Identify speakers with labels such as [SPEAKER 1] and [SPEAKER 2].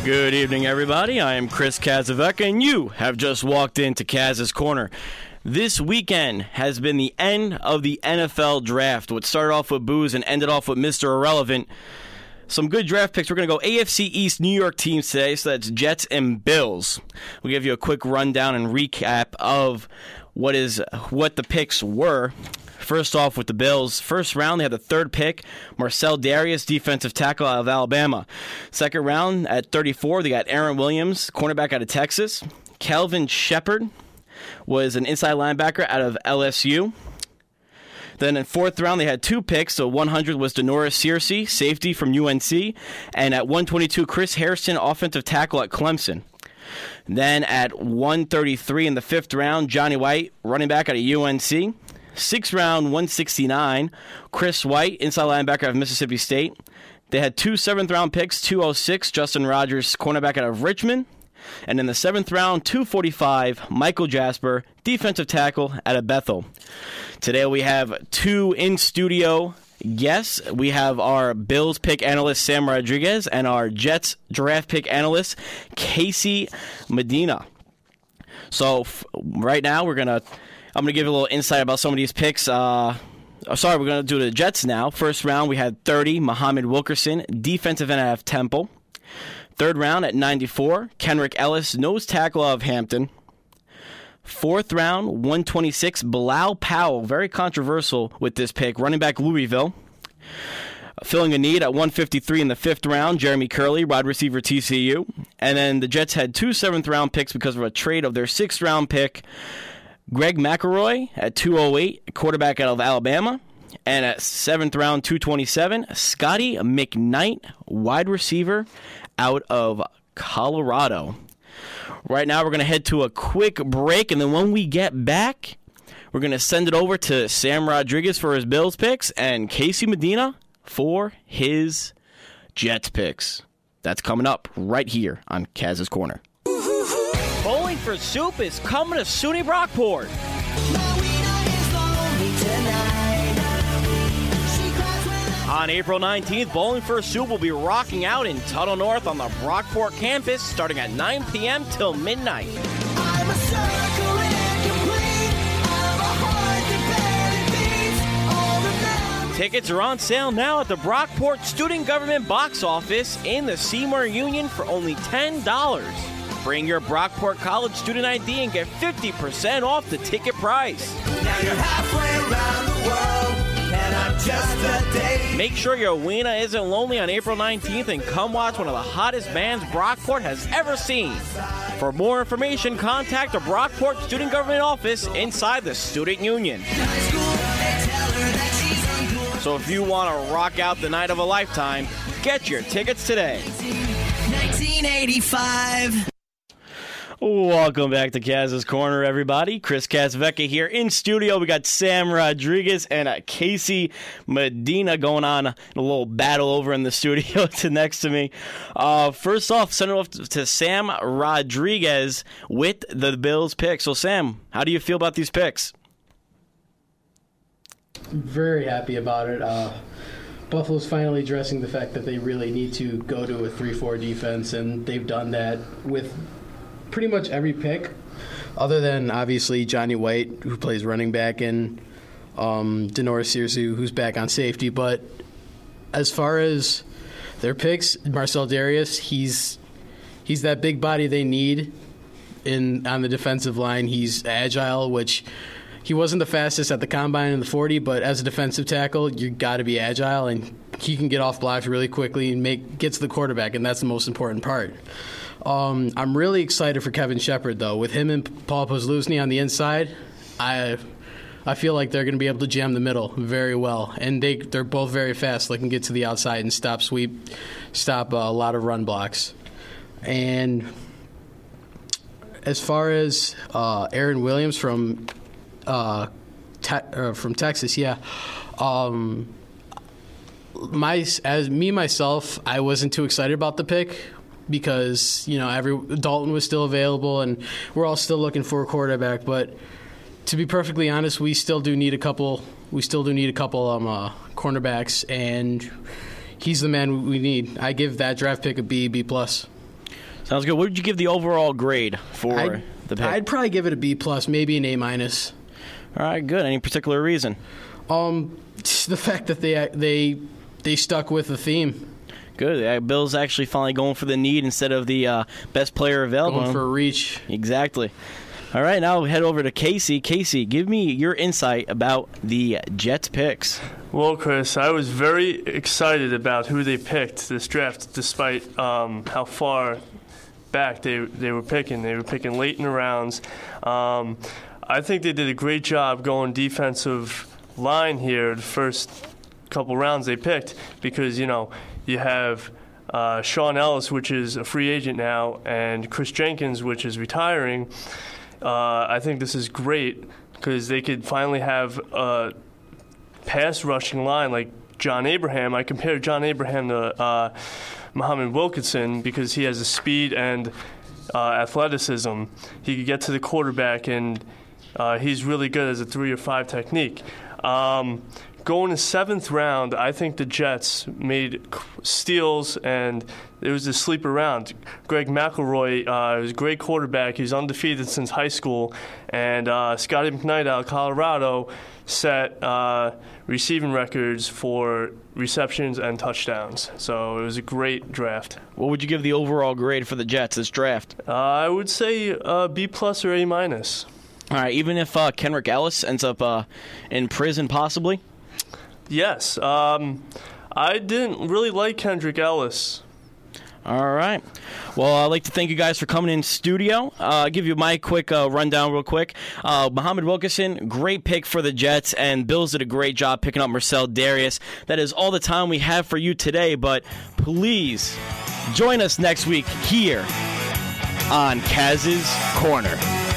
[SPEAKER 1] Good evening, everybody. I am Chris Kazavecka, and you have just walked into Kaz's Corner. This weekend has been the end of the NFL draft. What started off with booze and ended off with Mr. Irrelevant. Some good draft picks. We're going to go AFC East New York teams today, so that's Jets and Bills. We'll give you a quick rundown and recap of what the picks were. First off with the Bills. First round, they had the third pick, Marcell Dareus, defensive tackle out of Alabama. Second round, at 34, they got Aaron Williams, cornerback out of Texas. Kelvin Shepherd was an inside linebacker out of LSU. Then in fourth round, they had two picks. So 100 was Denoris Searcy, safety from UNC. And at 122, Chris Harrison, offensive tackle at Clemson. Then at 133 in the fifth round, Johnny White, running back out of UNC. Sixth round, 169, Chris White, inside linebacker of Mississippi State. They had two seventh-round picks, 206, Justin Rogers, cornerback out of Richmond. And in the seventh round, 245, Michael Jasper, defensive tackle out of Bethel. Today we have two in-studio guests. We have our Bills pick analyst, Sam Rodriguez, and our Jets draft pick analyst, Casey Medina. So right now I'm going to give you a little insight about some of these picks. We're going to do the Jets now. First round, we had 30, Muhammad Wilkerson, defensive end out of Temple. Third round at 94, Kenrick Ellis, nose tackle of Hampton. Fourth round, 126, Bilal Powell, very controversial with this pick, running back Louisville. Filling a need at 153 in the fifth round, Jeremy Curley, wide receiver TCU. And then the Jets had two seventh-round picks because of a trade of their sixth-round pick, Greg McElroy at 208, quarterback out of Alabama. And at seventh round, 227, Scotty McKnight, wide receiver out of Colorado. Right now, we're going to head to a quick break, and then when we get back, we're going to send it over to Sam Rodriguez for his Bills picks and Casey Medina for his Jets picks. That's coming up right here on Kaz's Corner.
[SPEAKER 2] Bowling for Soup is coming to SUNY Brockport. On April 19th, Bowling for Soup will be rocking out in Tuttle North on the Brockport campus starting at 9 p.m. till midnight. Tickets are on sale now at the Brockport Student Government Box Office in the Seymour Union for only $10. Bring your Brockport College student ID and get 50% off the ticket price.
[SPEAKER 3] Now you're halfway around the world, and I'm just a day.
[SPEAKER 2] Make sure your wiener isn't lonely on April 19th and come watch one of the hottest bands Brockport has ever seen. For more information, contact the Brockport Student Government Office inside the Student Union. So if you want to rock out the night of a lifetime, get your tickets today.
[SPEAKER 3] 1985.
[SPEAKER 1] Welcome back to Kaz's Corner, everybody. Chris Kazavecka here in studio. We got Sam Rodriguez and Casey Medina going on a little battle over in the studio next to me. First off, send it off to Sam Rodriguez with the Bills pick. So, Sam, how do you feel about these picks?
[SPEAKER 4] Very happy about it. Buffalo's finally addressing the fact that they really need to go to a 3-4 defense, and they've done that with pretty much every pick, other than obviously Johnny White, who plays running back, and Denoris Searcy, who's back on safety. But as far as their picks, Marcell Dareus, he's that big body they need on the defensive line. He's agile, which he wasn't the fastest at the combine in the 40, but as a defensive tackle, you got to be agile, and he can get off blocks really quickly and get to the quarterback, and that's the most important part. I'm really excited for Kevin Shepherd, though. With him and Paul Posluszny on the inside, I feel like they're going to be able to jam the middle very well. And they're both very fast. They can get to the outside and stop a lot of run blocks. And as far as Aaron Williams from Texas, yeah. Myself, I wasn't too excited about the pick, because Dalton was still available and we're all still looking for a quarterback. But to be perfectly honest, we still do need a couple cornerbacks, and he's the man we need. I give that draft pick a B+.
[SPEAKER 1] Sounds good. What would you give the overall grade for the pick?
[SPEAKER 4] I'd probably give it a B+, maybe an A-.
[SPEAKER 1] All right, good. Any particular reason?
[SPEAKER 4] The fact that they stuck with the theme.
[SPEAKER 1] Good. Bill's actually finally going for the need instead of the best player available.
[SPEAKER 4] Going for a reach.
[SPEAKER 1] Exactly. All right, now head over to Casey. Casey, give me your insight about the Jets picks.
[SPEAKER 5] Well, Chris, I was very excited about who they picked this draft, despite how far back they were picking. They were picking late in the rounds. I think they did a great job going defensive line here the first couple rounds they picked because, you have Sean Ellis, which is a free agent now, and Chris Jenkins, which is retiring. I think this is great because they could finally have a pass rushing line like John Abraham. I compared John Abraham to Muhammad Wilkerson because he has the speed and athleticism. He could get to the quarterback, and he's really good as a 3 or 5 technique. Going to 7th round, I think the Jets made steals, and it was a sleeper round. Greg McElroy was a great quarterback. He's undefeated since high school. And Scotty McKnight out of Colorado set receiving records for receptions and touchdowns. So it was a great draft.
[SPEAKER 1] What would you give the overall grade for the Jets this draft?
[SPEAKER 5] I would say B+ or A-.
[SPEAKER 1] All right, even if Kenrick Ellis ends up in prison possibly?
[SPEAKER 5] Yes. I didn't really like Kendrick Ellis.
[SPEAKER 1] All right. Well, I'd like to thank you guys for coming in studio. I'll give you my quick rundown real quick. Muhammad Wilkerson, great pick for the Jets, and Bills did a great job picking up Marcell Dareus. That is all the time we have for you today, but please join us next week here on Kaz's Corner.